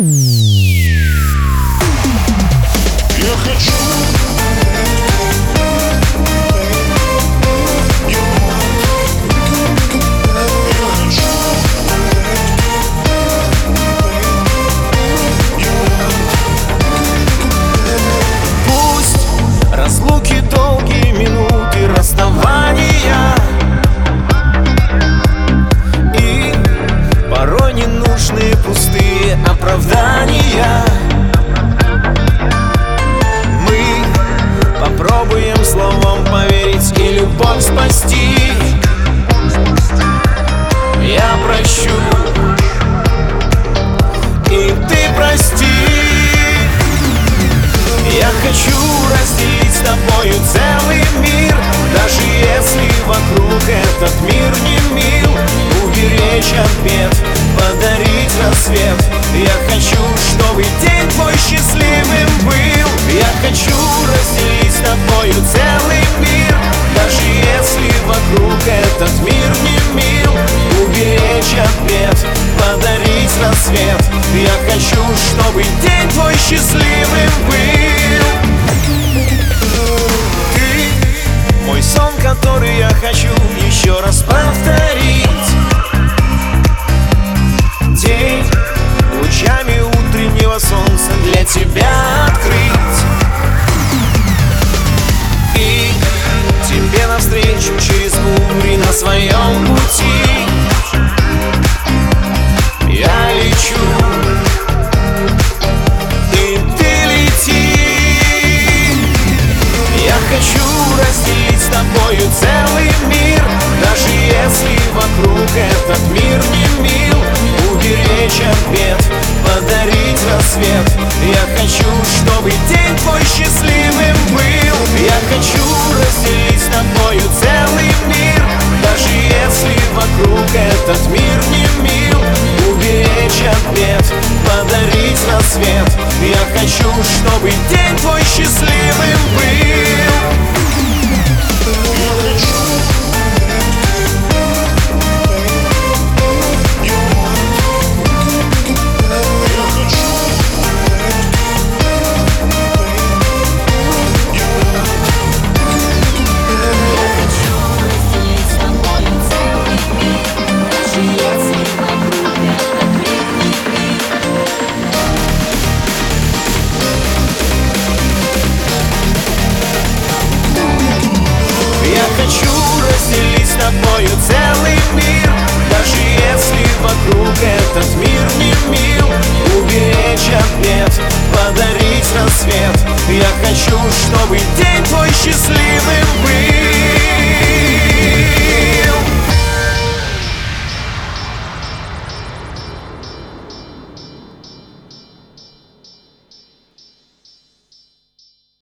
Разлуки, долгие минуты расставания, и порой ненужные пустые оправдания. Мы попробуем словом поверить и любовь спасти. Я прощу, и ты прости. Я хочу разделить с тобою целый мир, даже если вокруг этот мир не мил. Уберечь от бед, подарить рассвет. Я хочу, чтобы день твой счастливым был. Я хочу разделить с тобою целый мир, даже если вокруг этот мир не мил. Уберечь от бед, подарить рассвет. Я хочу, чтобы день твой счастливым был. Ты мой сон, который я хочу еще раз повторить. День лучами утреннего солнца для тебя открыть. И тебе навстречу через бури на своем пути я лечу, и ты лети. Я хочу разделить с тобою целый мир, даже если вокруг этот мир не мил. Уберечь от бед, подарить рассвет. Я хочу, чтобы день твой счастливым был. Я хочу разделить с тобою целый мир, даже если вокруг этот мир не мил. Уберечь от бед, подарить рассвет. Я хочу, чтобы день твой счастливым был. Хочу разделить с тобою целый мир, даже если вокруг этот мир не мил. Уберечь от бед, подарить рассвет. Я хочу, чтобы день твой счастливым был.